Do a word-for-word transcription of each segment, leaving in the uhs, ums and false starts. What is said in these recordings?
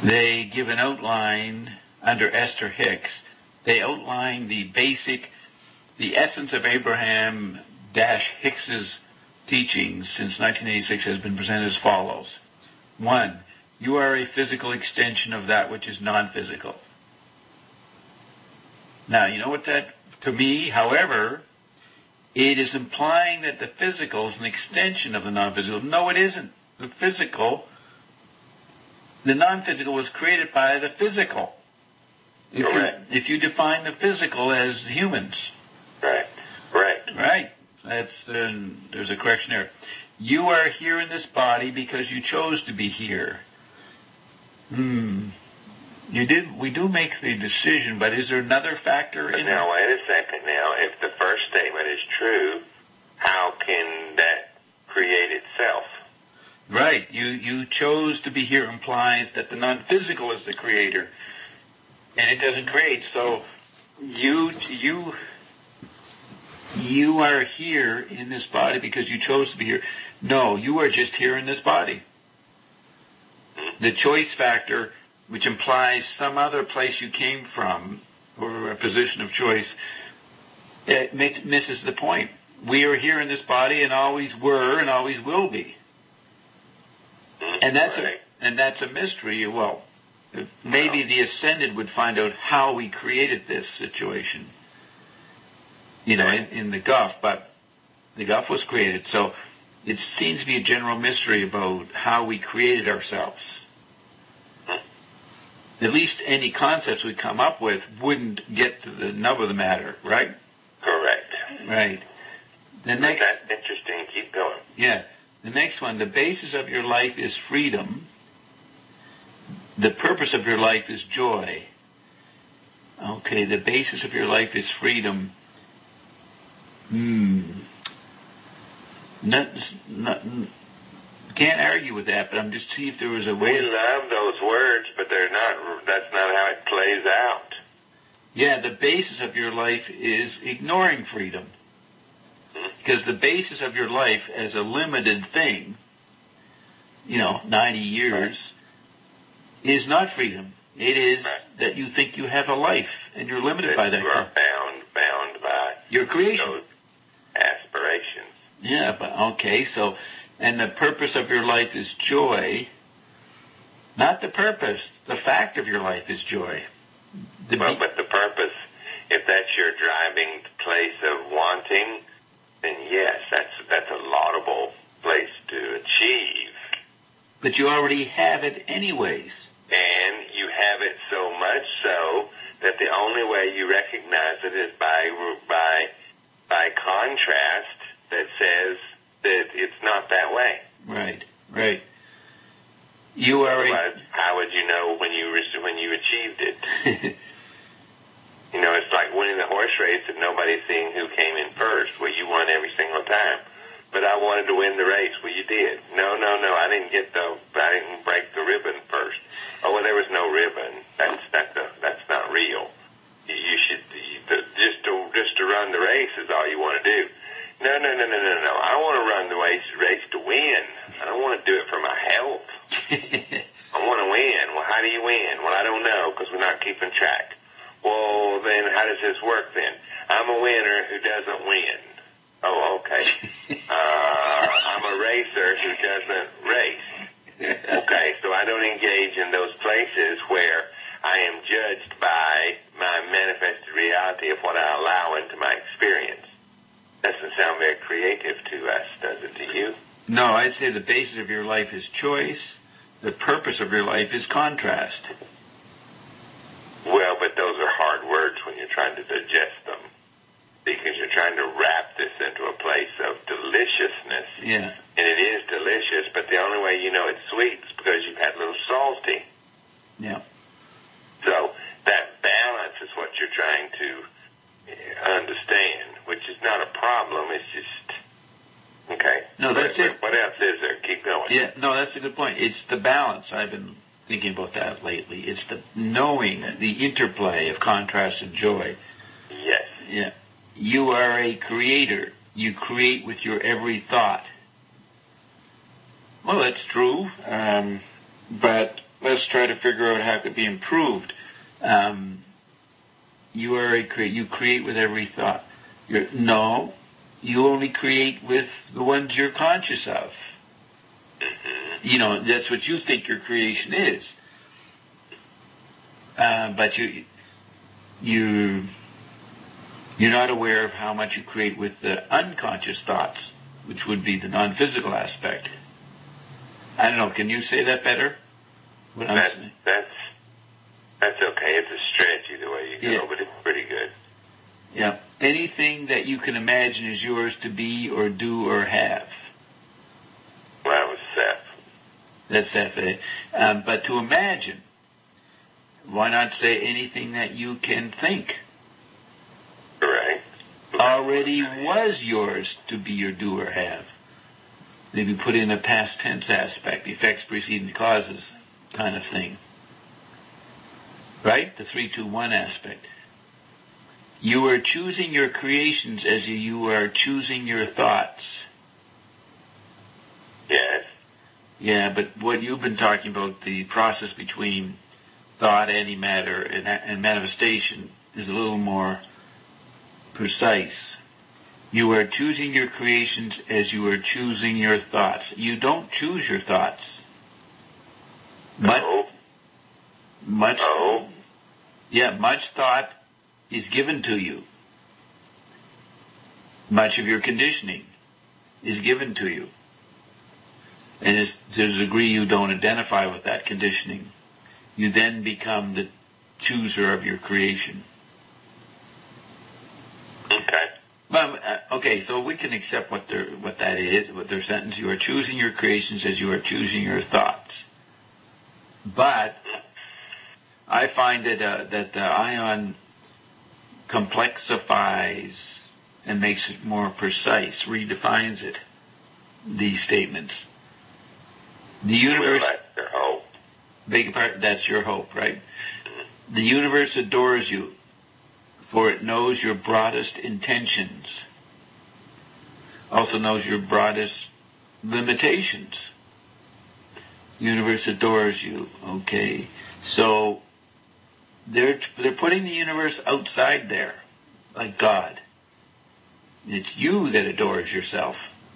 they give an outline under Esther Hicks. They outline the basic, the essence of Abraham Hicks's teachings since nineteen eighty-six has been presented as follows. One, you are a physical extension of that which is non-physical. Now, you know what that, to me, however, it is implying that the physical is an extension of the non-physical. No, it isn't. The physical, the non-physical was created by the physical. If Correct. you, if you define the physical as humans. Right. Right. Right. That's, uh, there's a correction there. You are here in this body because you chose to be here. Hmm. You did. We do make the decision, but is there another factor but in now, it? wait a second. Now, if the first statement is true, how can that create itself? Right. You you chose to be here implies that the non-physical is the creator, and it doesn't create. So you you you are here in this body because you chose to be here. No, you are just here in this body. The choice factor, which implies some other place you came from, or a position of choice, it makes, misses the point. We are here in this body and always were and always will be. And that's right. a, and that's a mystery. Well, maybe the ascended would find out how we created this situation, you know, in, in the Gulf, but the Gulf was created. So it seems to be a general mystery about how we created ourselves. At least any concepts we come up with wouldn't get to the nub of the matter, right? Correct. Right. The next, That's interesting. Keep going. yeah. The next one, the basis of your life is freedom. The purpose of your life is joy. Okay, the basis of your life is freedom. Hmm. Not, not, can't argue with that, but I'm just see if there was a way. We love those words, but they're not. That's not how it plays out. Yeah, the basis of your life is ignoring freedom. Because the basis of your life as a limited thing, you know, ninety years, is not freedom. It is right. that you think you have a life, and you're limited that by that. You are bound, bound by your creation. Those aspirations. Yeah, but okay, so, and the purpose of your life is joy. Not the purpose. The fact of your life is joy. The well, be- but the purpose, if that's your driving place of wanting, then yes, that's that's a laudable place to achieve. But you already have it anyways. And you have it so much so that the only way you recognize it is by by by contrast that says that it's not that way. Right, right. You are. Otherwise, how would you know when you when you achieved it? You know, it's like winning the horse race and nobody seeing who came in first. Well, you won every single time. But I wanted to win the race. Well, you did. No, no, no. I didn't get the. I didn't break the ribbon first. Oh, well, there was no ribbon. That's that's a, that's not real. You, you should you, the, just to just to run the race is all you want to do. No, no, no, no, no, no. I want to run the race race to win. I don't want to do it for my health. I want to win. Well, how do you win? Well, I don't know because we're not keeping track. Well, then how does this work then? I'm a winner who doesn't win. Oh, okay. Uh, I'm a racer who doesn't race. Okay, so I don't engage in those places where I am judged by my manifested reality of what I allow into my experience. Doesn't sound very creative to us, does it to you? No, I'd say the basis of your life is choice. The purpose of your life is contrast. Well, but those are hard words when you're trying to digest them, because you're trying to wrap this into a place of deliciousness. Yeah. And it is delicious, but the only way you know it's sweet is because you've had a little salty. Yeah. So that balance is what you're trying to understand, which is not a problem. It's just, okay. No, that's what, it. What else is there? Keep going. Yeah, no, that's a good point. It's the balance. I've been thinking about that lately. It's the knowing, the interplay of contrast and joy. Yes. Yeah. You are a creator. You create with your every thought. Well, that's true. Um, but let's try to figure out how it could be improved. Um, you are a cre- you create with every thought. You're, no, you only create with the ones you're conscious of. You know, that's what you think your creation is. Uh, but you, you, you're not aware of how much you create with the unconscious thoughts, which would be the non-physical aspect. I don't know. Can you say that better? What I'm that, saying? That's that's okay. It's a stretch either way you go, yeah. But it's pretty good. Yeah. Anything that you can imagine is yours to be or do or have. Well, that was Seth. That's Seth. Um, but to imagine, why not say anything that you can think? Correct. Already was yours to be or do or have. Maybe put in a past tense aspect, effects preceding the causes kind of thing. Right? The three two one aspect. You are choosing your creations as you are choosing your thoughts. Yes. Yeah, but what you've been talking about, the process between thought, antimatter, and, and manifestation, is a little more precise. You are choosing your creations as you are choosing your thoughts. You don't choose your thoughts. No. Much, no. Yeah, much thought is given to you. Much of your conditioning is given to you. And it's, to the degree you don't identify with that conditioning, you then become the chooser of your creation. Okay. Well, uh, okay, so we can accept what their what that is, what their sentence. You are choosing your creations as you are choosing your thoughts. But I find that uh, that the ion complexifies and makes it more precise, redefines it. These statements. The universe. Well, that's your hope. Beg your pardon, that's your hope, right? The universe adores you, for it knows your broadest intentions. Also knows your broadest limitations. The universe adores you. Okay, so they're they're putting the universe outside there, like God. It's you that adores yourself.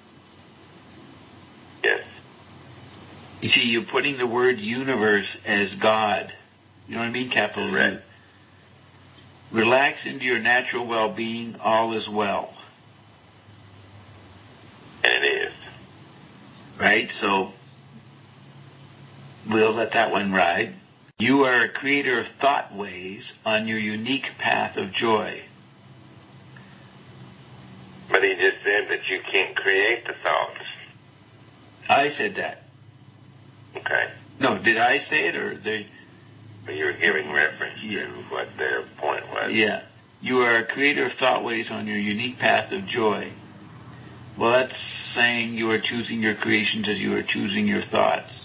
Yes. You see, you're putting the word universe as God. You know what I mean? Capital U. Relax into your natural well-being. All is well. And it is. Right? So, we'll let that one ride. You are a creator of thought ways on your unique path of joy. But he just said that you can't create the thoughts. I said that. Okay. No, did I say it or they? But you were giving reference yeah. to what their point was. Yeah. You are a creator of thought ways on your unique path of joy. Well, that's saying you are choosing your creations as you are choosing your thoughts.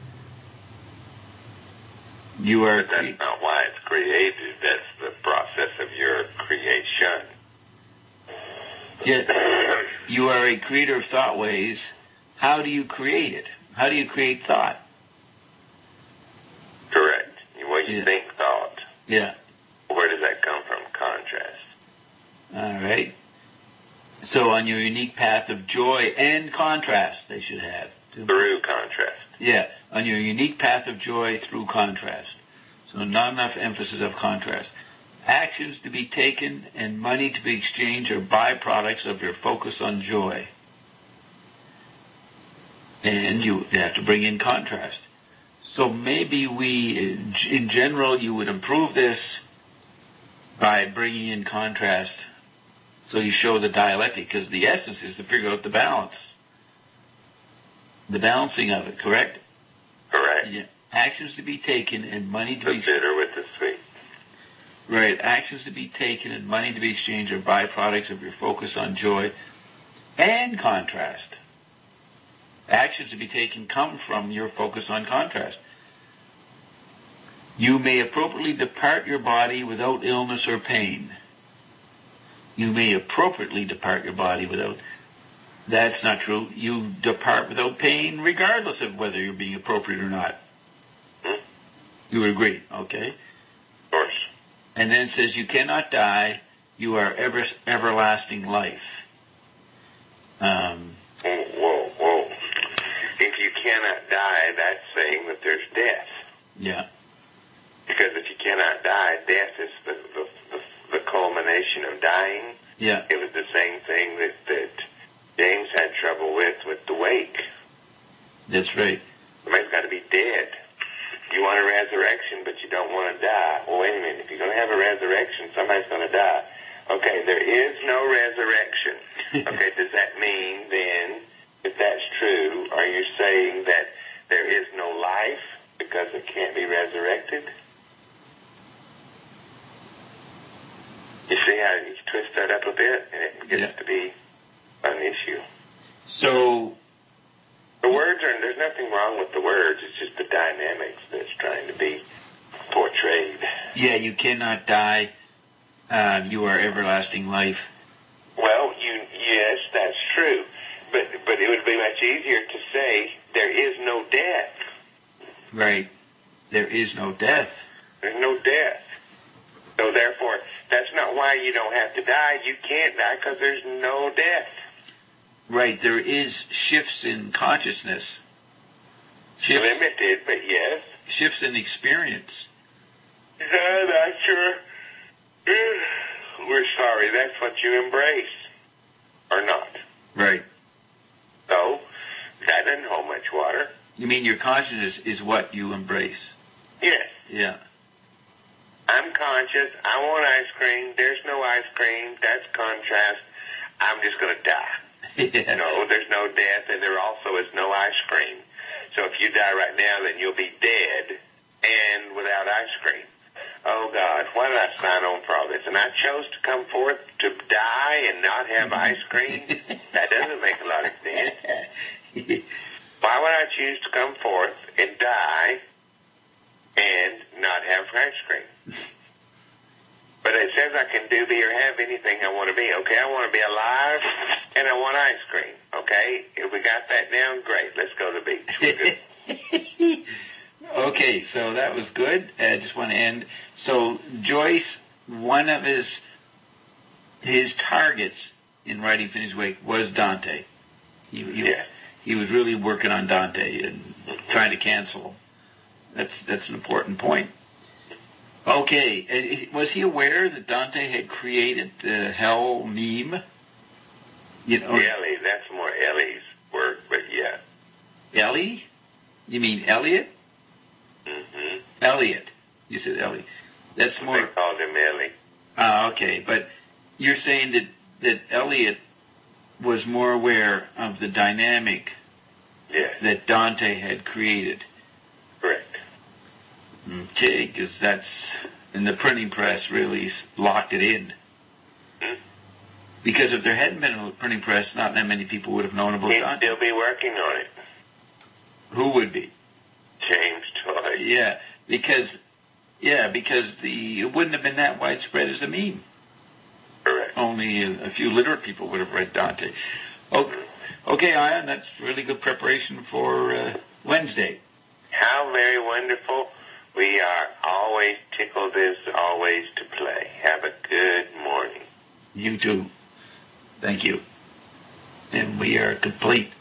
You are. But that's not why it's created. That's the process of your creation. Yeah. You are a creator of thought ways. How do you create it? How do you create thought? Correct. What you yeah. think thought. Yeah. Where does that come from? Contrast. All right. So on your unique path of joy and contrast, they should have. Through contrast. Yeah. On your unique path of joy through contrast. So not enough emphasis of contrast. Actions to be taken and money to be exchanged are byproducts of your focus on joy. And you have to bring in contrast. So maybe we, in general, you would improve this by bringing in contrast so you show the dialectic, because the essence is to figure out the balance. The balancing of it, correct? Correct. Yeah. Actions to be taken and money to the be... The bitter with the sweet. Right. Actions to be taken and money to be exchanged are byproducts of your focus on joy and contrast. Actions to be taken come from your focus on contrast. You may appropriately depart your body without illness or pain. You may appropriately depart your body without... That's not true. You depart without pain regardless of whether you're being appropriate or not. Hmm? You would agree, okay. Of course. And then it says you cannot die, you are ever everlasting life. Um, whoa, whoa, whoa. If you cannot die, that's saying that there's death. Yeah. Because if you cannot die, death is the, the, the, the culmination of dying. Yeah. It was the same thing that, that James had trouble with, with the wake. That's right. Somebody's got to be dead. You want a resurrection, but you don't want to die. Well, wait a minute. If you're going to have a resurrection, somebody's going to die. Okay, there is no resurrection. Okay, does that mean then, if that's true, are you saying that there is no life because it can't be resurrected? You see how you twist that up a bit, and it gets yeah. to be an issue. So the words are, there's nothing wrong with the words, it's just the dynamics that's trying to be portrayed. Yeah, you cannot die, uh, you are everlasting life. Well, you yes, that's true. But but it would be much easier to say there is no death. Right. There is no death. There's no death. So therefore, that's not why you don't have to die. You can't die because there's no death. Right. There is shifts in consciousness. Shifts, Limited, but yes. Shifts in experience. Yeah, that's your... We're sorry, that's what you embrace. Or not. Right. So, that doesn't hold much water. You mean your consciousness is what you embrace? Yes. Yeah. I'm conscious. I want ice cream. There's no ice cream. That's contrast. I'm just going to die. Yeah. No, there's no death, and there also is no ice cream. So if you die right now, then you'll be dead and without ice cream. Oh, God, why did I sign on for all this? And I chose to come forth to die and not have ice cream? That doesn't make a lot of sense. Why would I choose to come forth and die and not have ice cream? But it says I can do, be, or have anything I want to be. Okay, I want to be alive, and I want ice cream. Okay, if we got that down, great. Let's go to the beach. We're good. Okay, so that was good. I just want to end. So Joyce, one of his his targets in writing Finney's Wake was Dante. He, he, yeah. he was really working on Dante and trying to cancel him. That's that's an important point. Okay, was he aware that Dante had created the hell meme? You know, Ellie, that's more Ellie's work, but yeah. Ellie? You mean Elliot? Mm-hmm. Elliot. You said Ellie. That's more. They called him Ellie. Ah, okay. But you're saying that that Elliot was more aware of the dynamic yes. that Dante had created. Correct. Okay, because that's, and the printing press really locked it in. Hmm? Because if there hadn't been a printing press, not that many people would have known about He'd Dante. still be working on it. Who would be? James Joyce. Yeah, because, yeah, because the it wouldn't have been that widespread as a meme. Correct. Only a, a few literate people would have read Dante. Okay, okay, Ian, that's really good preparation for uh, Wednesday. How very wonderful. We are always tickled as always to play. Have a good morning. You too. Thank you. And we are complete.